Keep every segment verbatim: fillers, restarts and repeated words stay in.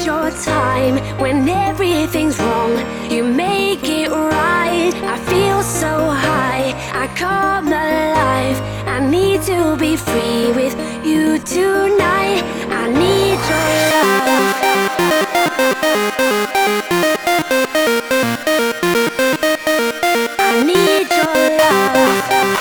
your time when everything's wrong. You make it right. I feel so high, I come alive. I need to be free with you tonight. I need your love. I need your love.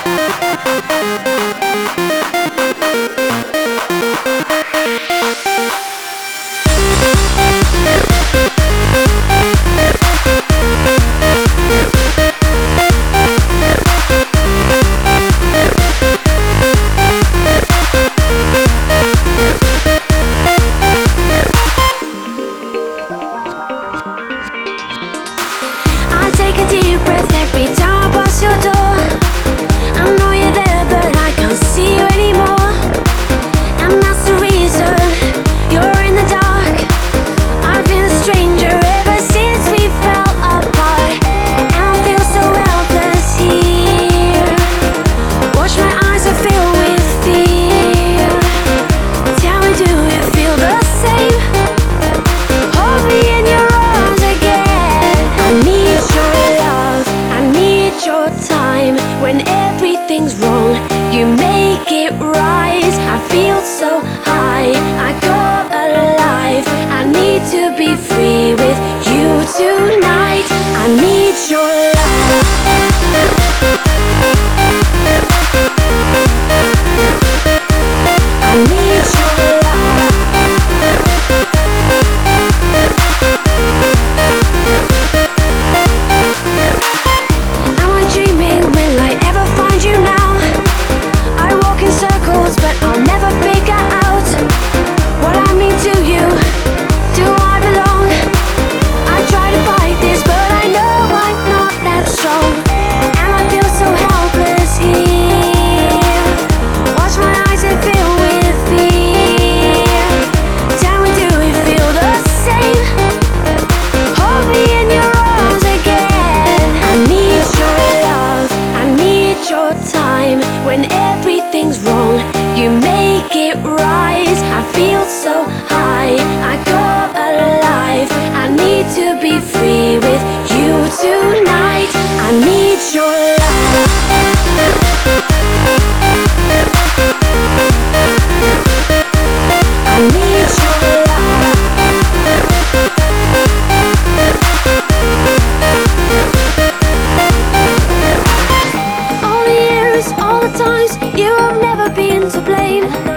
Take a deep breath every time I pass your door. I know you're there, but I can't see you anymore. And that's the reason you're in the dark. I've been a stranger ever since we fell apart, and I feel so helpless here. Watch my eyes are filled with fear. Tell me, do you feel the same? Hold me in your arms again. I need your love, I need your time. When everything's wrong, you make it right. I feel so high, I come alive. I need to be free with you tonight. I need your love. I need your love. Am I dreaming? Will I ever find you now? I walk in circles, but I'll never figure out what I mean to you. Do I belong? I try to fight this, but I know I'm not that strong. And I feel so helpless here. Watch my eyes and fill with fear. Tell me, do you feel the same? Hold me in your arms again. I need your love, I need your time. When everything's wrong, you make it right. I feel so high, I come alive. I need to be free with you tonight. I need your love. I need your love. All the years, all the times, you have never been to blame.